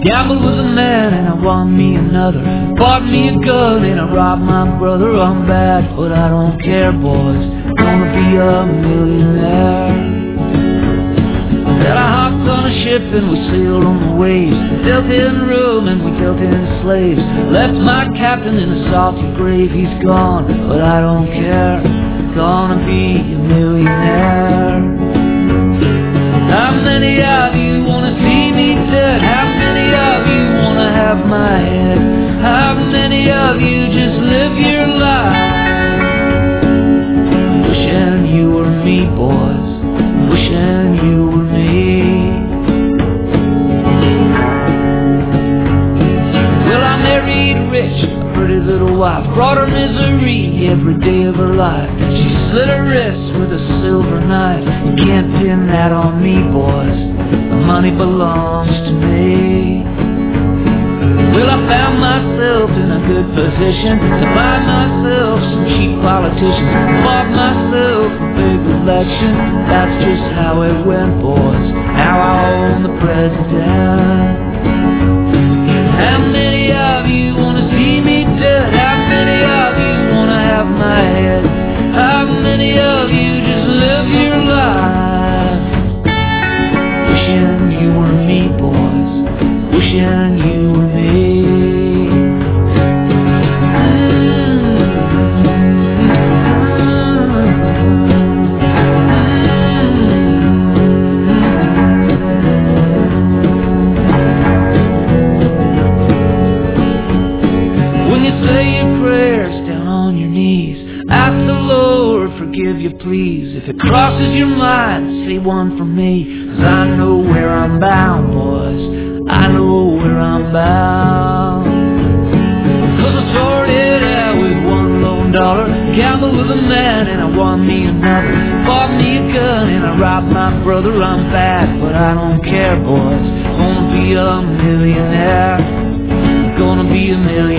Gambled with a man and I won me another. Bought me a gun and I robbed my brother. I'm bad, but I don't care, boys. Gonna be a millionaire. Then I hopped on a ship and we sailed on the waves. Dealt in room and we dealt in slaves. Left my captain in a salty grave. He's gone, but I don't care. Gonna be a millionaire. How many of you wanna see me dead? How many of you wanna have my head? How many of you just live your life wishing you were me, boys? Wishing you were me. Well, I married rich, a pretty little wife. Brought her misery every day of her life. She slit her wrist with a silver knife. You can't pin that on me, boys. The money belongs to me. Well, I found myself in a good position to buy myself some cheap politicians. Bought myself a big election. That's just how it went, boys. Now I own the president. How many of you wanna see me dead? How many of you wanna have my head? How many of you just live your life wishing you were me, boys? Wishing you were me. When you say your prayers down on your knees, ask the Lord, forgive you please. If it crosses your mind, say one for me. 'Cause I know where I'm bound, boys. I know where I'm bound. 'Cause I started out with one lone dollar. Gambled with a man and I won me another. Bought me a gun and I robbed my brother. I'm bad, but I don't care, boys. Gonna be a millionaire. Gonna be a millionaire.